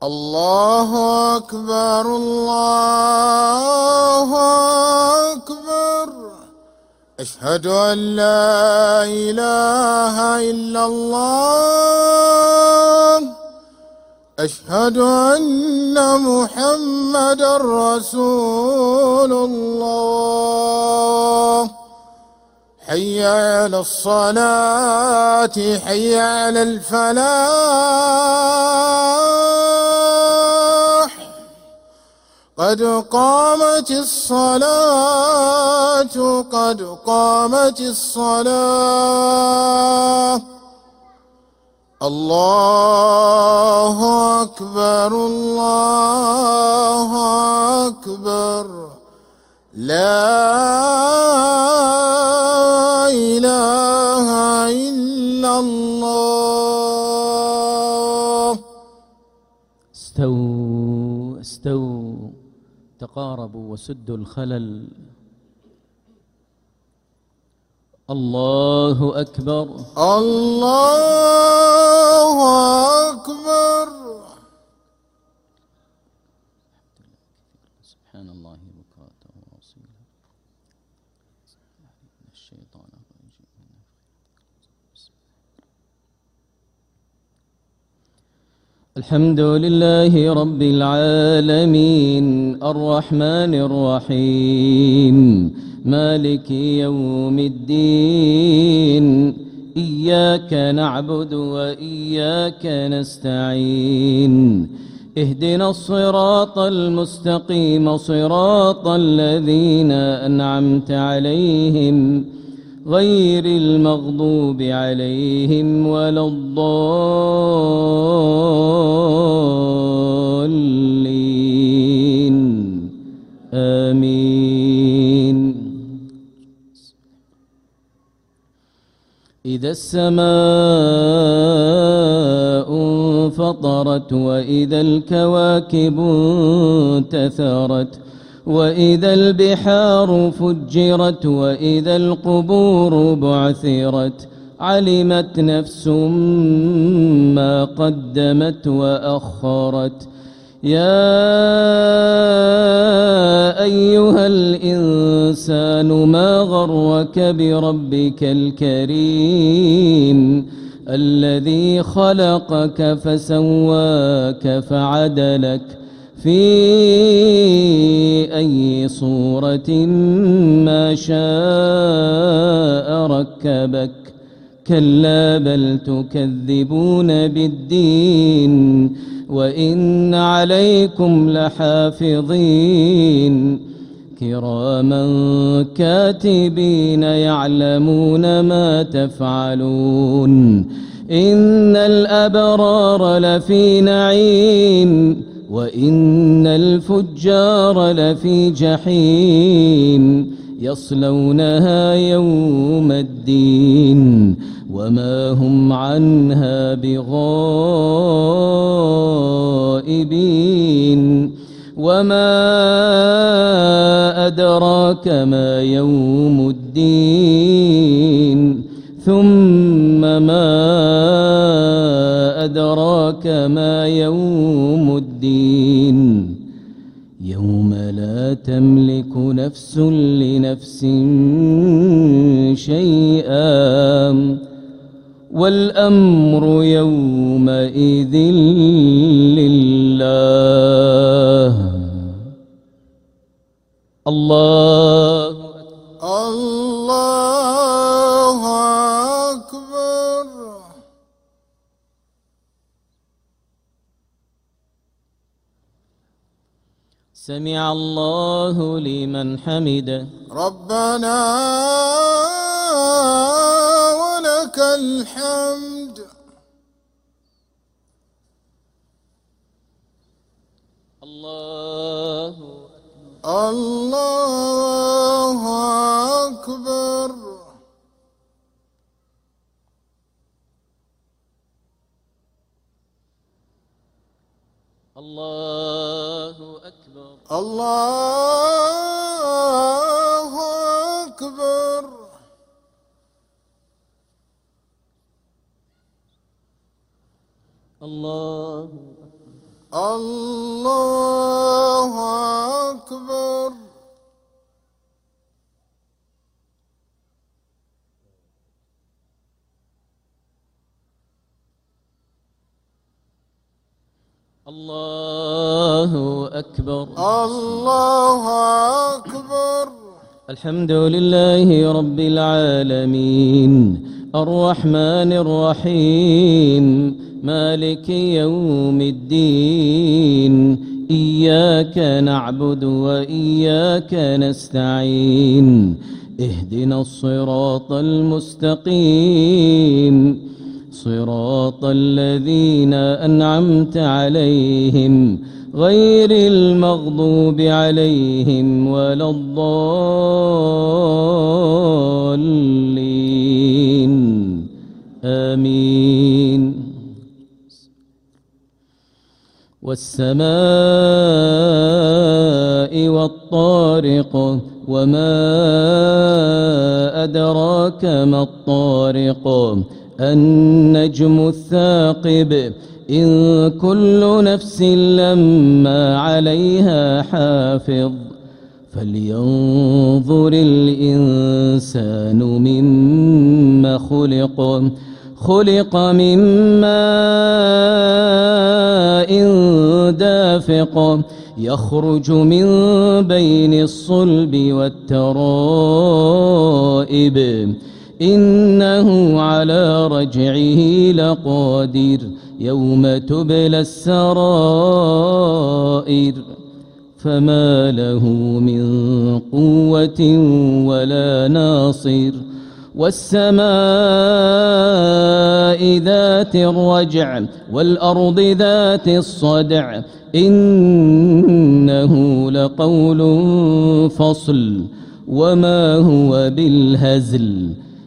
الله أكبر الله أكبر. أشهد أن لا إله إلا الله. أشهد أن محمدًا رسول الله. حي على الصلاة حي على الفلاح. قد قامت الصلاة قد قامت الصلاة. الله أكبر الله أكبر. لا إله إلا الله. استووا استووا، تقاربوا وسدوا الخلل. الله أكبر الله أكبر. سبحان الله بكرة وأصيلا. الشيطان الرجيم. الحمد لله رب العالمين الرحمن الرحيم مالك يوم الدين. إياك نعبد وإياك نستعين. اهدنا الصراط المستقيم صراط الذين أنعمت عليهم غير المغضوب عليهم ولا الضالين. آمين. إذا السماء انفطرت وإذا الكواكب انتثرت وإذا البحار فجرت وإذا القبور بعثرت علمت نفس ما قدمت وأخرت. يا أيها الإنسان ما غرك بربك الكريم الذي خلقك فسواك فعدلك في أي صورة ما شاء ركبك. كلا بل تكذبون بالدين وإن عليكم لحافظين كراما كاتبين يعلمون ما تفعلون. إن الأبرار لفي نعيم وإن الفجار لفي جحيم يصلونها يوم الدين وما هم عنها بغائبين. وما أدراك ما يوم الدين ثم ما أدراك ما يوم الدين. يوم لا تملك نفس لنفس شيئا والأمر يومئذ لله. الله الله أكبر. سمع الله لمن حمده. ربنا ولك الحمد. الله الله أكبر. الله أكبر. الله أكبر. الله الله أكبر. الله أكبر. الله أكبر. الحمد لله رب العالمين الرحمن الرحيم مالك يوم الدين إياك نعبد وإياك نستعين اهدنا الصراط المستقيم صراط الذين أنعمت عليهم غير المغضوب عليهم ولا الضالين آمين. والسماء والطارق وما أدراك ما الطارق النجم الثاقب إن كل نفس لما عليها حافظ فلينظر الإنسان مما خلق من ماء دافق يخرج من بين الصلب والترائب إنه على رجعه لقادر يوم تبلى السرائر فما له من قوة ولا ناصر. والسماء ذات الرجع والأرض ذات الصدع إنه لقول فصل وما هو بالهزل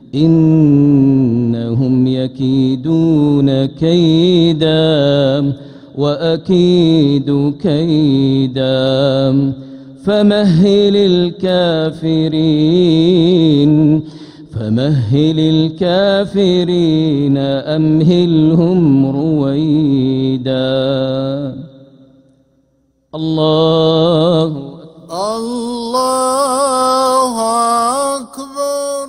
إنهم يكيدون كيدا وأكيد كيدا فمهل الكافرين أمهلهم رويدا. الله أكبر.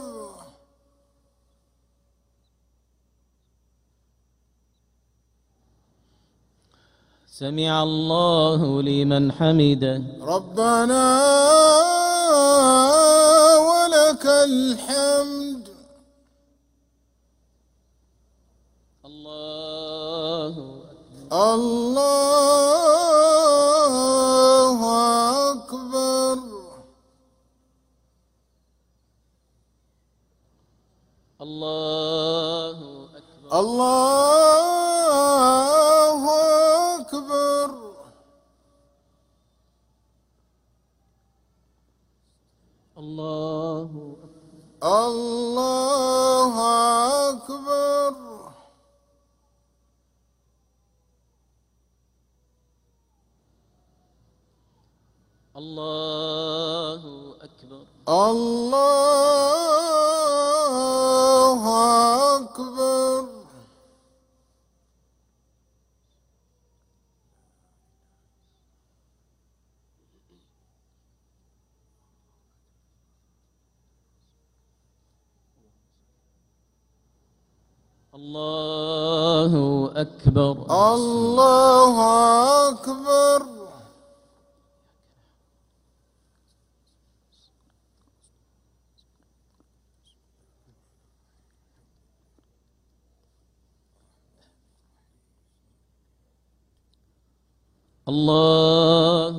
سمع الله لمن حمده. ربنا ولك الحمد. الله أكبر. الله أكبر. الله أكبر. الله أكبر. الله أكبر. الله أكبر. الله أكبر. الله أكبر. الله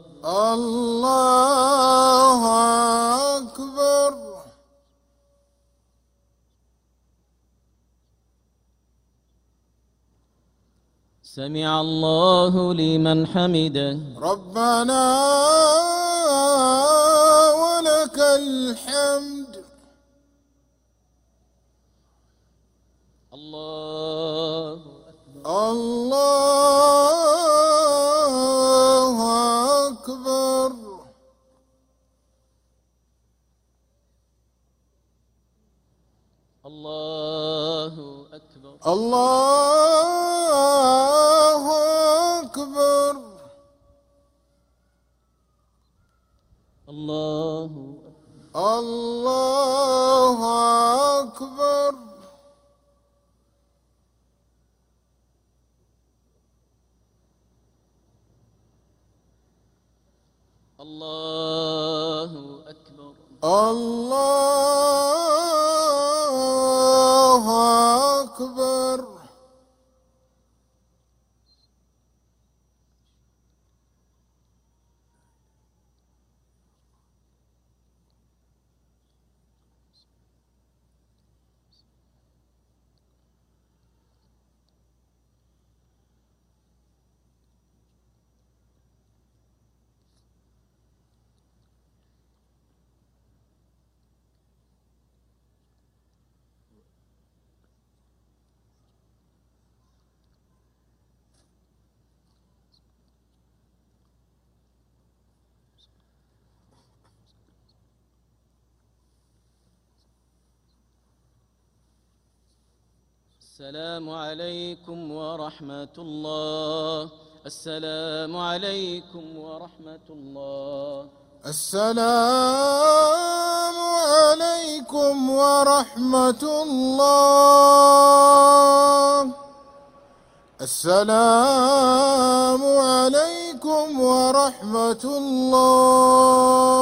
أكبر. سمع الله لمن حمده. ربنا ولك الحمد. الله أكبر. الله أكبر. الله أكبر. الله الله أكبر. الله أكبر. الله أكبر. السلام عليكم ورحمة الله. السلام عليكم ورحمة الله. السلام عليكم ورحمة الله. السلام عليكم ورحمة الله.